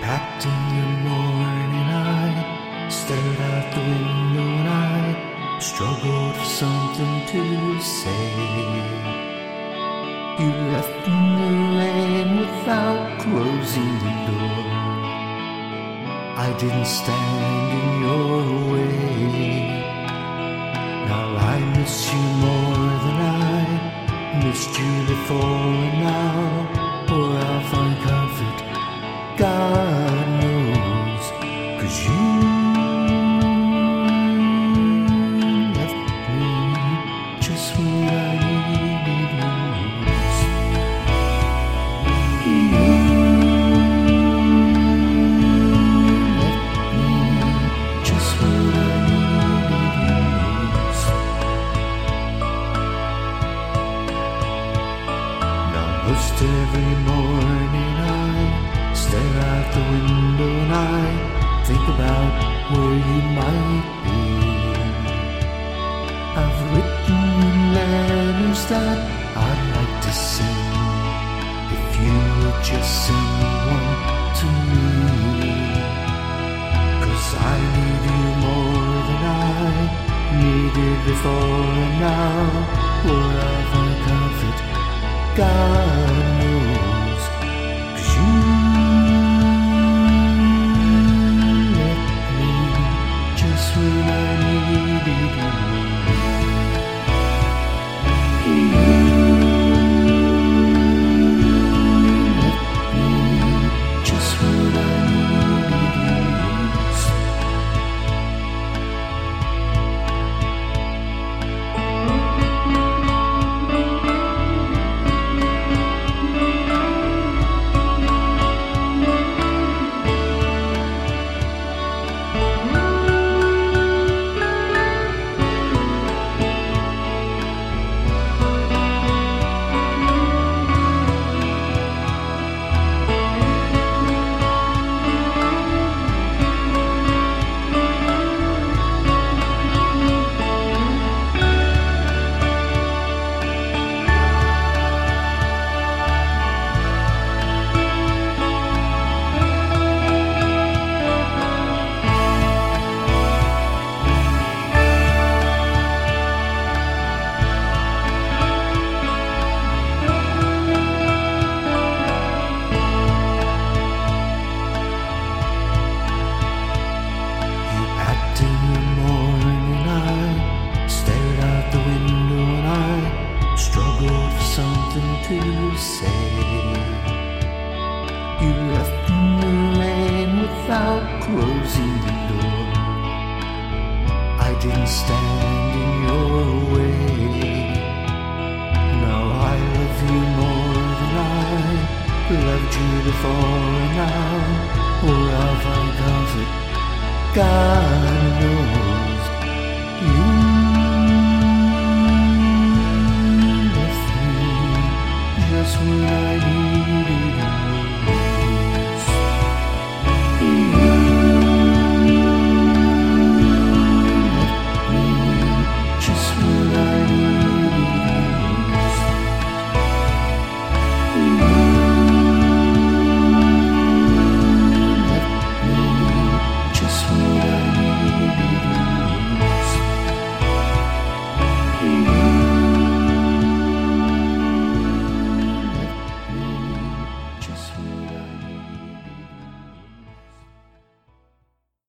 packed in the morning, I stared out the window and I struggled for something to say. You left in the rain without closing the door. I didn't stand in your way. Now I miss you more than I missed you before, and now where I'll find comfort, God knows, 'cause you left me just when I needed you most. You left me just when I needed you most. Now most every morning I stare out the window and I think about where you might be. I've written you letters that I'd like to sing, if you would just send one to me. 'Cause I need you more than I needed before, and now where I find comfort, God knows, 'cause you when I needed you. You left me just when I needed you most. To say you left in the rain without closing the door. I didn't stand in your way. Now I love you more than I loved you before, and now where I'll find comfort, God knows.